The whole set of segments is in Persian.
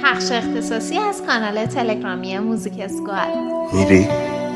پخش اختصاصی از کانال تلگرامی موزیک اسکواد. میری؟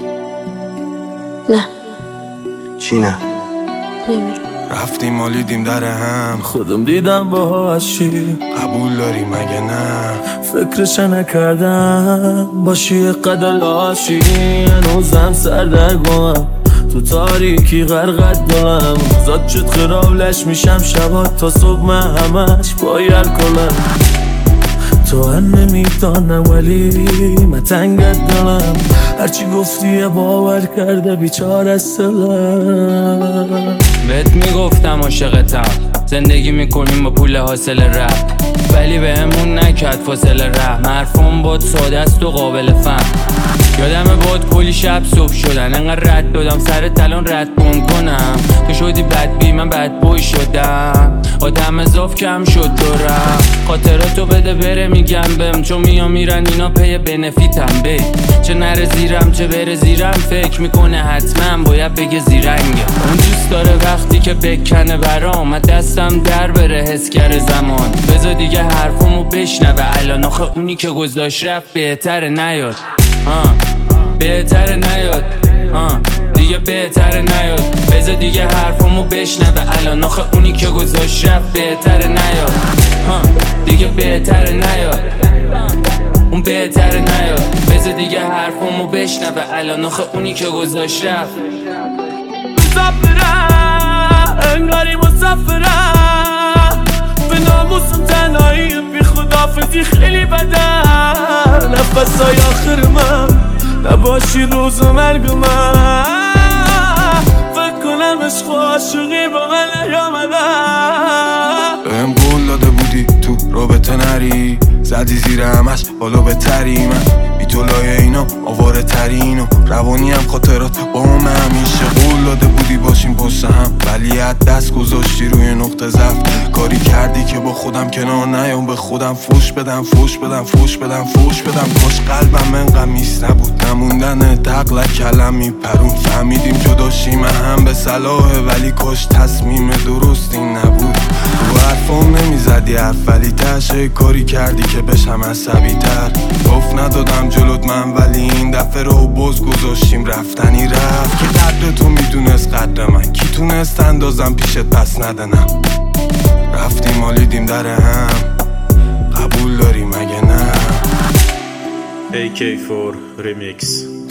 نه. چی نه؟ نمیرم. رفتیم مالیدیم در هم، خودم دیدم باهاش چی قبول داری مگه نه؟ فکرش نکردم باشی قدر لاشی، هنوزم سردرگمم تو تاریکی غرقت دلم، زاد شد خرابلش میشم شبات تا صبح، من همش باید کنم تو هم نمیدانم ولی من تنگت دلم، هرچی گفتی باور کرده بیچاره است دلم. بهت میگفتم عاشقتم، زندگی میکنیم با پول حاصل رپ، ولی بهمون نکرد فاصله رحم، حرفم بود ساده است و قابل فهم. یادمه بود کلی شب صبح شدن، انقدر رد دادم سر تلان رد کنم، تو شدی بدبی من بدبوی شدم، آدم اضاف کم شد دورم، خاطراتو بده بره میگم بهم، چون میرن اینا پی بنفیتم بی، چه نره زیرم چه بره زیرم، فکر میکنه حتما باید بگه زیرنگه، اون دوست داره وقتی که بکنه برام، من دستم در بره حس کرده زمان، بذار دیگه حرفمو بشنوه الان، آخه اونی که گذاشت رفت بهتره نیاد، بهتره نیاد، دیگه بهتره نیاد، بذار دیگه حرفمو بشنوه الان، آخه اونی که گذاشت رفت بهتره نیاد، دیگه بهتره نیاد، اون بهتره نیاد، بذار دیگه حرفمو بشنوه الان، آخه اونی که گذاشت رفت. مسافرم انگاری مسافرم، به ناموسم تنهایی بی خدافزی خیلی بدن، نفسای آخر من نباشی روز مرگ من، فکر کنم عشق و عاشقی با من نیامدن. بهم قول داده بودی تو رابطه نری، زدی زیر همش بالا بهتری، من بی تو لایه اینا آواره ترین و روانی هم خاطرات با هم همیشه، قول داده بودی باشیم پشت هم، ولی از دست گذاشتی روی نقطه ضعف، کاری کردی که با خودم کنار نیام، به خودم فوش بدم کاش قلبم انقدر میس نبود، نموندن دقل کلم میپرون، فهمیدیم جداشیم هم به صلاحه، ولی کاش تصمیم درستی نبود، رو حرفم نمیزدی حرف، ولی تشه کاری کردی که بشم عصبی تر، گفت ندادم جلوت من، ولی این دفعه رو باز گذاشتیم رفتنی رفت، که قدر تو میدونست قدر من، کی تونست اندازم پیشت پس ندنم، رفتیم مالیدیم در هم، قبول داری مگه نه؟ AK4 Remix.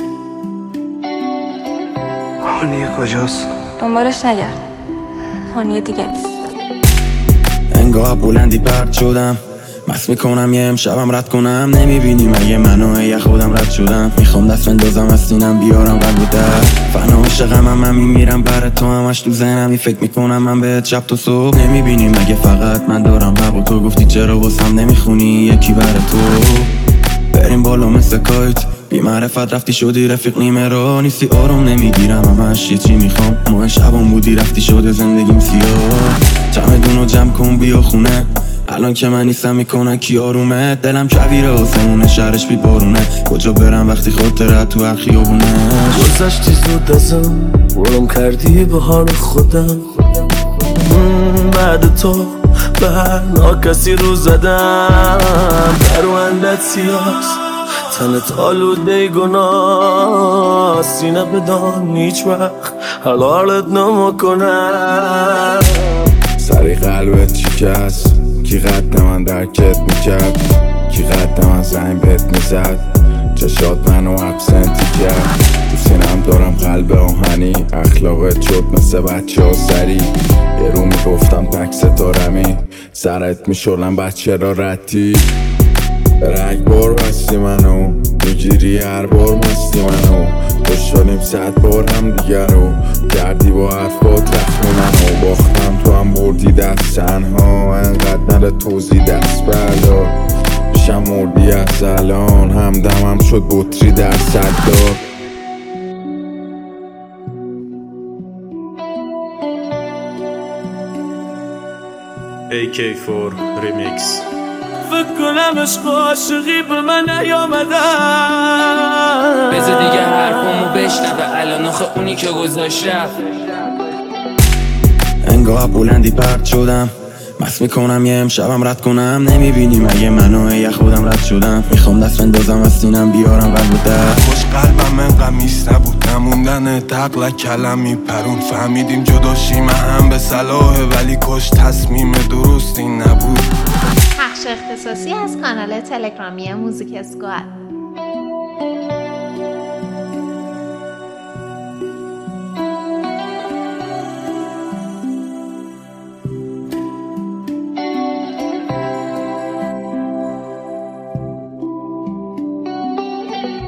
هانیه کجاست؟ دنبالش نگرد، هانیه دیگه نیست. انگاه بلندی پرد شدم، مست میکنم یه امشبم رد کنم، نمیبینی مگه منو یه خودم رد شدم، میخوام دست بندازم از سینم بیارم قلب و در، فنا عاشقم هم میمیرم برای تو، همش تو ذهنمی فکر میکنم من بهت شب تا صبح، نمیبینی مگه فقط من دارم حق و تو گفتی چرا واسم نمیخونی یکی برای تو، بریم بالا مثل کایت، بی معرفت رفتی شدی رفیق نیمه رو، نیستی آروم نمیگیرم همش یه چی میخوام، ماه شبم بودی رفتی شده زندگیم سیاه، چمدونو جمع کن بیا خونه، الان که من نیستم میکنن کی آرومه، دلم کویره آسمونه شهرش بی بارونه، کجا برم وقتی خاطرت تو هر خیابونه، گذشتی زود ازم برم کردی به حال خودم، بعد تو به هر ناکسی رو زدم، پروندت سیاست تنت آلوده گناه، سینه بدان هیچ وقت حلالت نمکنم، سری قلبت شکست، کی قد من درکت میکرد، کی قد من زنگ بهت میزد، چشات منو ابسنتی کرد، تو سینم دارم قلب آهنی، اخلاقت شد مثل بچه ها سری، یه رو میگفتم تک ستارمی، سرت میشولم بچه را ردی، رنگ بار بستی منو، میگیری هر بار مستی منو، خوشحالیم 100 بار هم دیگر رو، کردی با حرفات رخمی منو، باختم تو هم بردی دست تنها، انقدر نره توزی دست بردار، پیشم مردی از الان، همدمم شد بطری در صدار. AK4 Remix. فکر کنم عشق و عاشقی به من نیامدن، بذار دیگه حرفمو بشنوه الان، آخه اونی که گذاشت رفت. انگاه بلندی پرد شدم، مست میکنم یه امشبم رد کنم، نمیبینی مگه منو یه خودم بیارم رد شدم میخوام دست بندازم از سینم بیارم قلب و در خوش قلبم انقدر میست نبود نموندن تقل کلم میپرون فهمیدیم جداشیم هم به صلاحه ولی کش تصمیم درستی نبود. پخش اختصاصی از کانال تلگرامی موزیک اسکواد.